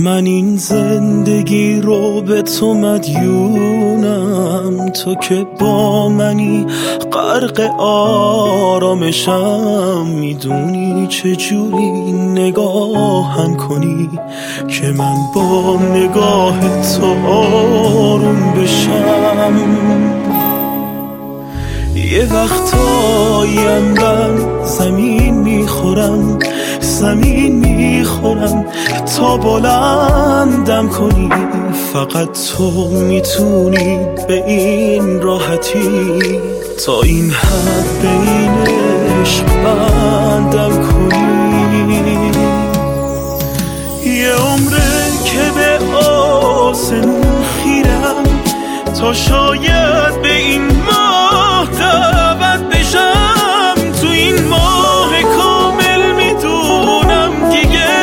من این زندگی رو به تو مدیونم، تو که با منی غرق آرامشم. میدونی چجوری نگاهم کنی که من با نگاه تو آروم بشم. یه وقتاییم من زمین میخورم تا بلندم کنی. فقط تو میتونی به این راحتی تا این حد به این عشق بندم کنی. یه عمره که به آسمون خیرم تا شاید به این ماه دعوت بشم. تو این ماه کامل میدونم دیگه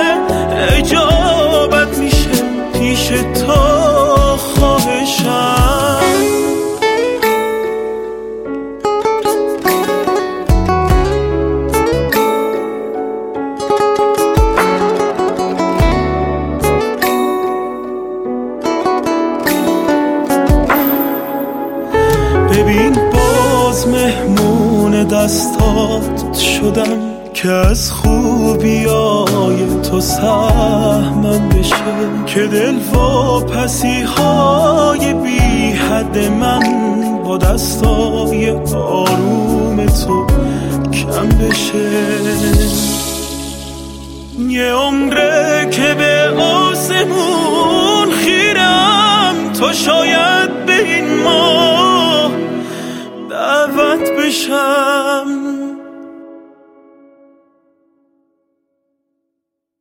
اجابت میشه پیش تا خواهشم. ببین باز مهمون دستات شدم که از خوبیای تو سهمم بشه، که دل واپسی های بی حد من با دستای آروم تو کم بشه. یه عمره که به آسمون خیرم تا شاید به این ماه دعوت بشم.